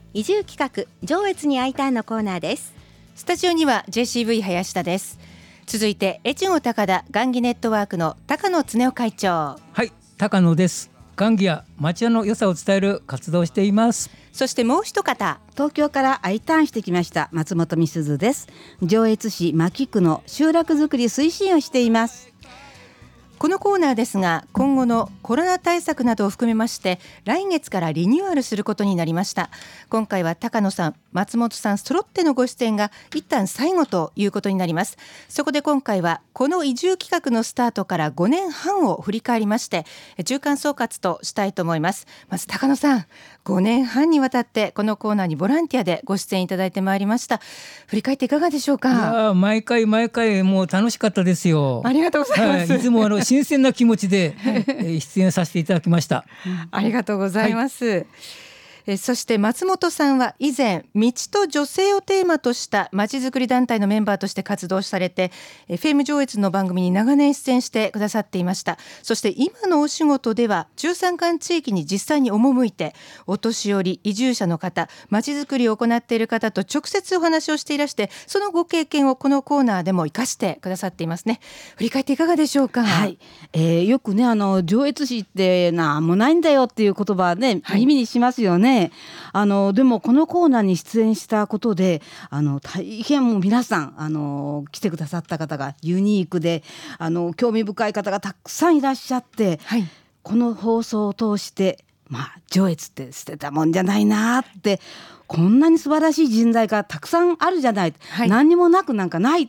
移住企画上越に Iターンのコーナーです。 スタジオには JCV 林田です。続いて越後高田雁木ネットワークの高野恒夫会長。 はい、高野です。雁木や町屋の良さを伝える活動をしています。 そしてもう一方、 東京から Iターンしてきました松本美鈴です。上越市牧区の集落づくり推進をしています。 このコーナーですが、今後のコロナ対策などを含めまして来月からリニューアルすることになりました。今回は高野さん、松本さん揃ってのご出演が一旦最後ということになります。そこで今回はこの移住企画のスタートから5年半を振り返りまして中間総括としたいと思います。まず高野さん、5年半にわたってこのコーナーにボランティアでご出演いただいてまいりました。振り返っていかがでしょうか？ いや毎回もう楽しかったですよ。 ありがとうございます、 いつも新鮮な気持ちで出演させていただきました。 ありがとうございます、そして松本さんは以前道と女性をテーマとしたまちづくり団体のメンバーとして活動されて FM 上越の番組に長年出演してくださっていました。そして今のお仕事では中山間地域に実際に赴いてお年寄り移住者の方、まちづくりを行っている方と直接お話をしていらして、そのご経験をこのコーナーでも生かしてくださっていますね。振り返っていかがでしょうか？ はい、よくね上越市ってなんもないんだよっていう言葉ね、耳にしますよね。でもこのコーナーに出演したことで大変もう皆さん来てくださった方がユニークで興味深い方がたくさんいらっしゃって、この放送を通して上越って捨てたもんじゃないなって、こんなに素晴らしい人材がたくさんあるじゃない、何にもなくなんかないって、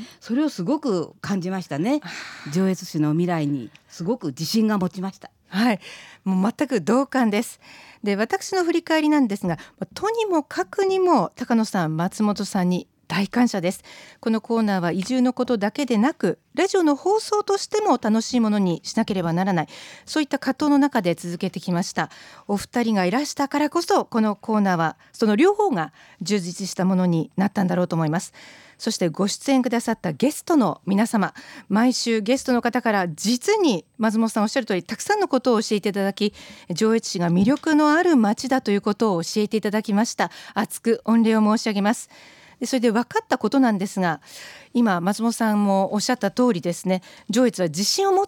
それをすごく感じましたね。上越市の未来にすごく自信が持ちました。 もう全く同感です。で、私の振り返りなんですが、とにもかくにも高野さん、松本さんに大感謝です。このコーナーは移住のことだけでなくラジオの放送としても楽しいものにしなければならない、そういった葛藤の中で続けてきました。お二人がいらしたからこそこのコーナーはその両方が充実したものになったんだろうと思います。そしてご出演くださったゲストの皆様、毎週ゲストの方から実に松本さんおっしゃる通りたくさんのことを教えていただき、上越市が魅力のある町だということを教えていただきました。厚く御礼を申し上げます。でそれで分かったことなんですが、今松本さんもおっしゃった通りですね、上越は自信を持って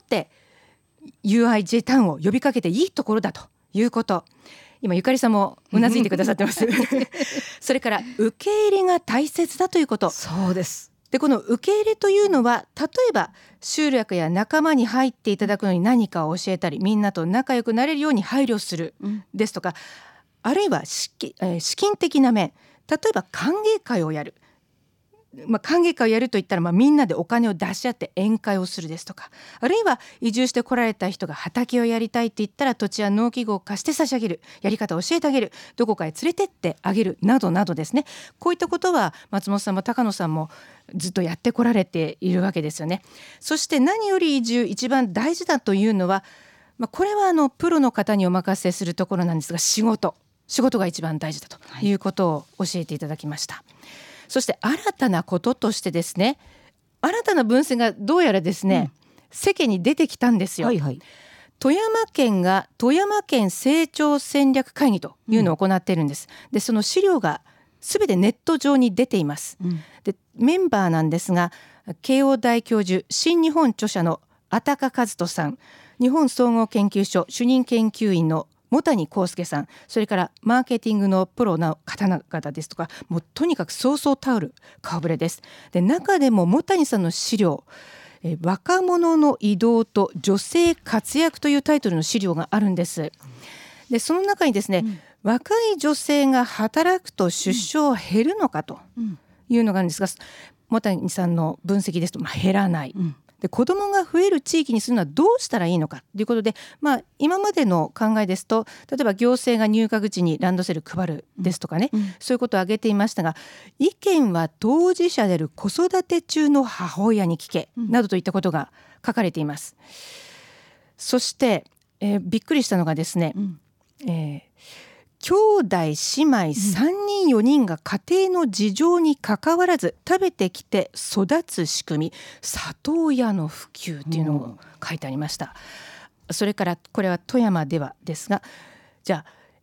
UIJ タウンを呼びかけていいところだということ、今ゆかりさんもうなずいてくださってますそれから受け入れが大切だということ。 そうです。 でこの受け入れというのは、例えば集落や仲間に入っていただくのに何かを教えたり、みんなと仲良くなれるように配慮するですとか、あるいは資金的な面、例えば歓迎会をやる、歓迎会をやるといったらみんなでお金を出し合って宴会をするですとか、あるいは移住して来られた人が畑をやりたいって言ったら土地や農機具を貸して差し上げる、やり方を教えてあげる、どこかへ連れてってあげるなどなどですね。こういったことは松本さんも高野さんもずっとやってこられているわけですよね。そして何より移住一番大事だというのは、これはプロの方にお任せするところなんですが、仕事が一番大事だということを教えていただきました。そして新たなこととしてですね、新たな分析がどうやらですね、世間に出てきたんですよ。富山県が富山県成長戦略会議というのを行っているんです。でその資料がすべてネット上に出ています。でメンバーなんですが、慶応大教授新日本著者の阿高和人さん、日本総合研究所主任研究員の茂谷幸介さん、それからマーケティングのプロの方々ですとか、もうとにかくそうそうたる顔ぶれです。で中でも茂谷さんの資料、若者の移動と女性活躍というタイトルの資料があるんです。でその中にですね、若い女性が働くと出生は減るのかというのがあるんですが、茂谷さんの分析ですと、減らない、で子どもが増える地域にするのはどうしたらいいのかということで、今までの考えですと、例えば行政が入学時にランドセル配るですとかね、そういうことを挙げていましたが、意見は当事者である子育て中の母親に聞けなどといったことが書かれています。そして、びっくりしたのがですね、兄弟姉妹3人4人が家庭の事情にかかわらず食べてきて育つ仕組み、里親の普及というのを書いてありました。それからこれは富山ではですが、じゃあ、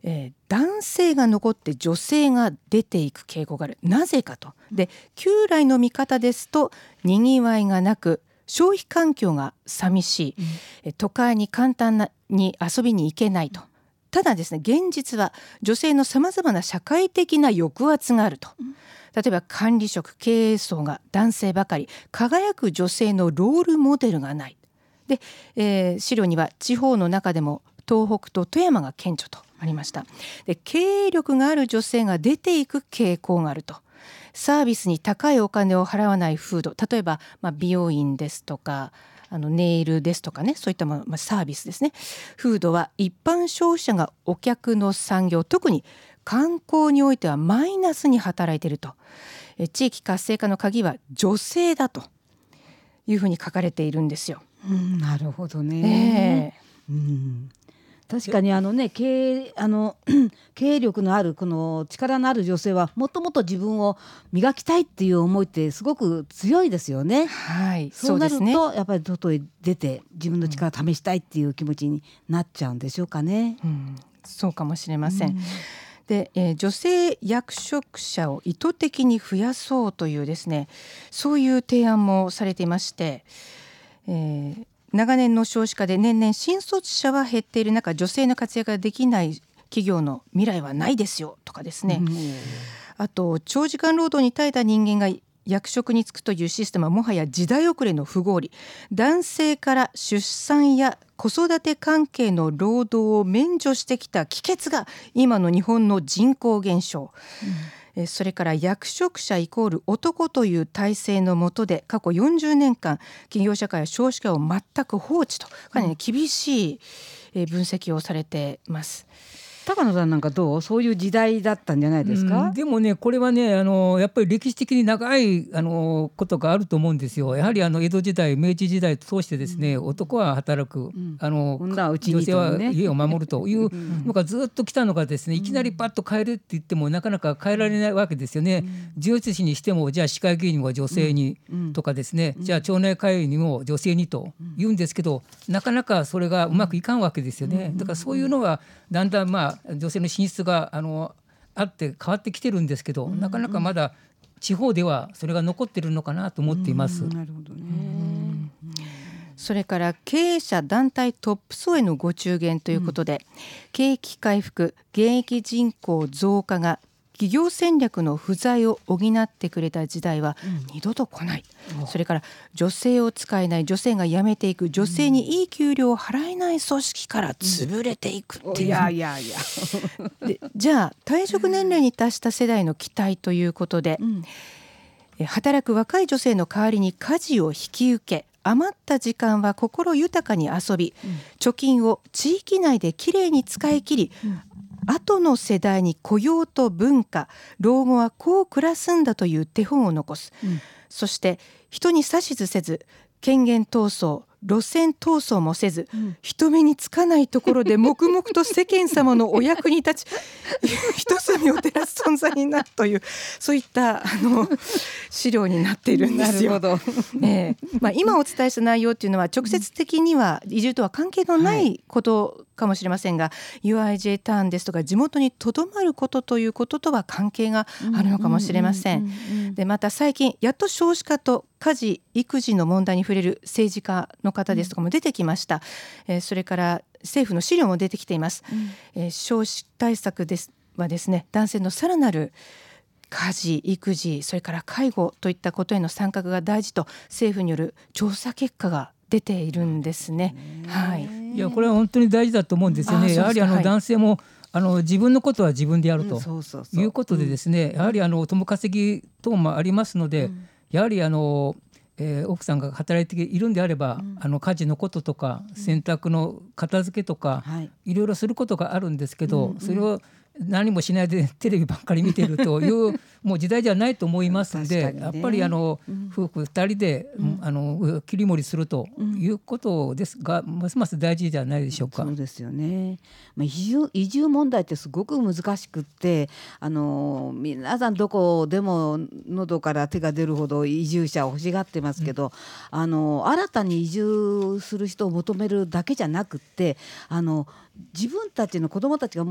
男性が残って女性が出ていく傾向がある。なぜかと。で、旧来の見方ですとにぎわいがなく消費環境が寂しい、都会に簡単に遊びに行けないと。ただですね、現実は女性のさまざまな社会的な抑圧があると。例えば管理職経営層が男性ばかり、輝く女性のロールモデルがないで、資料には地方の中でも東北と富山が顕著とありました。で、経営力がある女性が出ていく傾向があると。サービスに高いお金を払わない風土、例えば、美容院ですとかネイルですとかね、そういったサービスですね。風土は一般消費者がお客の産業、特に観光においてはマイナスに働いていると。地域活性化の鍵は女性だというふうに書かれているんですよ。 なるほどね。確かに経営力のあるこの力のある女性はもっともっと自分を磨きたいっていう思いってすごく強いですよね。 はい、 そうなると、 そうですね。 やっぱり外へ出て自分の力を試したいっていう気持ちになっちゃうんでしょうかね。 そうかもしれません。で、女性役職者を意図的に増やそうというですね、そういう提案もされていまして、長年の少子化で年々新卒者は減っている中、女性の活躍ができない企業の未来はないですよとかですね、あと長時間労働に耐えた人間が役職に就くというシステムはもはや時代遅れの不合理。男性から出産や子育て関係の労働を免除してきた帰結が今の日本の人口減少、それから役職者イコール男という体制の下で過去40年間企業社会や少子化を全く放置と、かなり厳しい分析をされています。 高野さんなんかどう？そういう時代だったんじゃないですか？ でもね、これはねやっぱり歴史的に長いことがあると思うんですよ。やはり江戸時代明治時代と通してですね、男は働く、女性は家を守るというのがずっと来たのがですね、いきなりパッと変えるって言ってもなかなか変えられないわけですよね。上越市にしてもじゃあ市会議員は女性にとかですね、じゃあ町内会にも女性にと言うんですけど、なかなかそれがうまくいかんわけですよね。だからそういうのはだんだん女性の進出があって変わってきてるんですけど、なかなかまだ地方ではそれが残ってるのかなと思っています。 なるほどね。 それから経営者団体トップ層へのご中元ということで、景気回復、現役人口増加が企業戦略の不在を補ってくれた時代は二度と来ない、それから女性を使えない、女性が辞めていく、女性にいい給料を払えない組織から潰れていくっていう、でじゃあ退職年齢に達した世代の期待ということで、働く若い女性の代わりに家事を引き受け、余った時間は心豊かに遊び、貯金を地域内できれいに使い切り、後の世代に雇用と文化、老後はこう暮らすんだという手本を残す、そして人に指図せず、権限闘争、路線闘争もせず、人目につかないところで黙々と世間様のお役に立ち一隅を照らす存在になるという、そういった資料になっているんですよ。 なるほど。 今お伝えした内容というのは直接的には移住とは関係のないことかもしれませんが、UIJ ターンですとか地元にとどまることということとは関係があるのかもしれません。でまた最近やっと少子化と家事育児の問題に触れる政治家の方ですとかも出てきました。それから政府の資料も出てきています。少子対策はですね、男性のさらなる家事育児、それから介護といったことへの参画が大事と政府による調査結果が出ているんですね。 いやこれは本当に大事だと思うんですよね。やはり男性も自分のことは自分でやるということでですね、やはり共稼ぎ等もありますので、やはり奥さんが働いているんであれば、家事のこととか洗濯の片付けとか、いろいろすることがあるんですけど、それを何もしないでテレビばっかり見てるというもう時代じゃないと思いますので、やっぱり夫婦2人で、切り盛りするということですが、ますます大事じゃないでしょうか。 そうですよね。移住問題ってすごく難しくって、皆さんどこでも喉から手が出るほど移住者を欲しがってますけど、新たに移住する人を求めるだけじゃなくって、自分たちの子どもたちがもう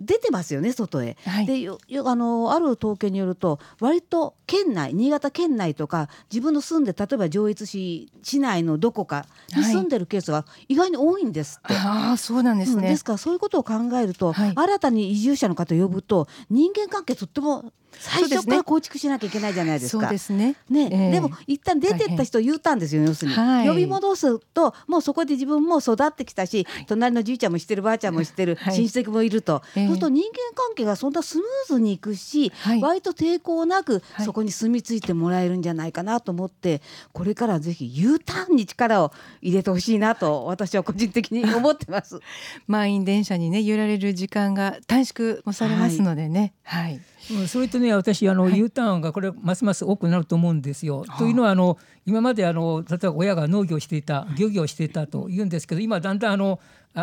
出てますよね外へ、 はい、 である統計によると割と県内新潟県内とか自分の住んで例えば上越市内のどこかに住んでるケースが意外に多いんですって、 ああそうなんですね、 ですからそういうことを考えると、新たに移住者の方を呼ぶと人間関係とっても最初から構築しなきゃいけないじゃないですか。 そうですね。 でも一旦出てった人を言ったんですよ、要するに、呼び戻すともうそこで自分も育ってきたし、隣のじいちゃんも知ってるばあちゃんも知ってる、親戚もいると、そうすると人間関係がそんなスムーズにいくし、割と抵抗なくそこに住み着いてもらえるんじゃないかなと思って、これからぜひ U ターンに力を入れてほしいなと私は個人的に思ってます満員電車にね揺られる時間が短縮もされますのでね、 それとね私U ターンがこれますます多くなると思うんですよ。というのは今まで例えば親が農業をしていた漁業をしていたというんですけど、今だんだん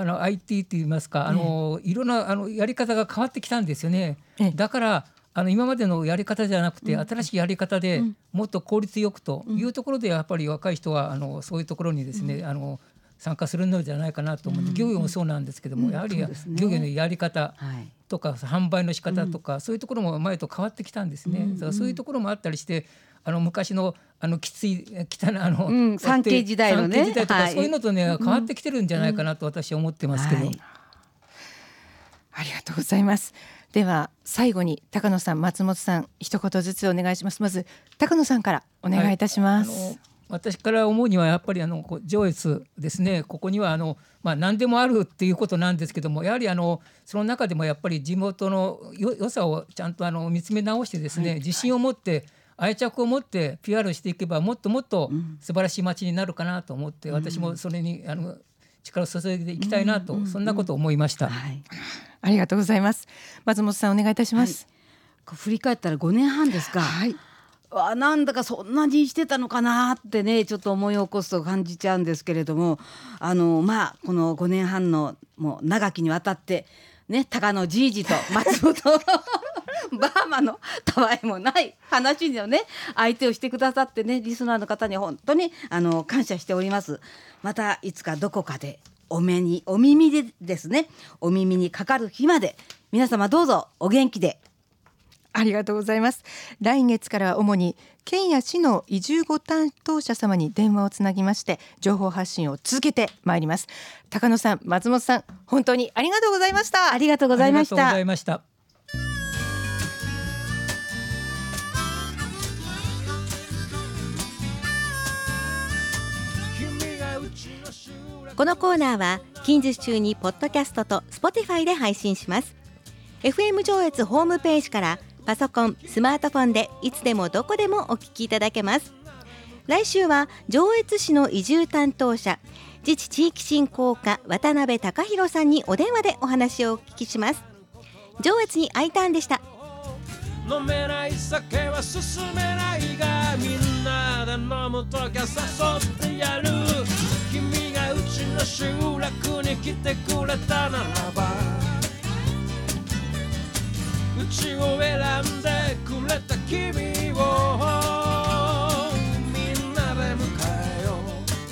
IT といいますかいろんなやり方が変わってきたんですよね。だから今までのやり方じゃなくて新しいやり方でもっと効率よくというところでやっぱり若い人はそういうところにですね参加するのじゃないかなと思って、漁業もそうなんですけども、やはり漁業のやり方とか販売の仕方とかそういうところも前と変わってきたんですね。だからそういうところもあったりして昔のきつい汚い産経時代のね産経時代とかそういうのとね変わってきてるんじゃないかなと私は思ってますけど、 ありがとうございます。では最後に高野さん松本さん一言ずつお願いします。まず高野さんからお願いいたします。 私から思うにはやっぱり上越ですね、ここには何でもあるっていうことなんですけども、やはりその中でもやっぱり地元の良さをちゃんと見つめ直してですね、自信を持って愛着を持って PR していけばもっともっと素晴らしい街になるかなと思って、私もそれに力を注いでいきたいなと、そんなことを思いました。 ありがとうございます。松本さんお願いいたします。 振り返ったら5年半ですか。なんだかそんなにしてたのかなってねちょっと思い起こすと感じちゃうんですけれども、この5年半のもう長きにわたってね高野じいじと松本バーマのたわいもない話のね相手をしてくださってねリスナーの方に本当に感謝しております。またいつかどこかでお耳でですねお耳にかかる日まで皆様どうぞお元気で。 ありがとうございます。来月からは主に県や市の移住ご担当者様に電話をつなぎまして情報発信を続けてまいります。高野さん松本さん本当にありがとうございました。 ありがとうございました。 ありがとうございました。 このコーナーは近日中にポッドキャストと Spotify で配信します。 FM 上越ホームページからパソコン、スマートフォンでいつでもどこでもお聞きいただけます。来週は上越市の移住担当者自治地域振興課渡辺貴弘さんにお電話でお話をお聞きします。上越に Iターンでした。 飲めない酒は進めないがみんなで飲むときは誘ってやる。君がうちの集落に来てくれたならばうちを選んでくれた君をみんなで迎えよ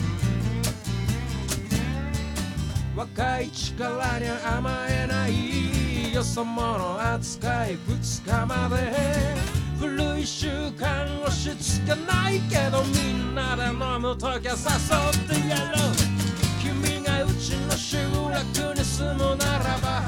う。若い力に甘えないよそ者扱い2日まで古い習慣押し付けないけどみんなで飲むときは誘ってやろう。君がうちの集落に住むならば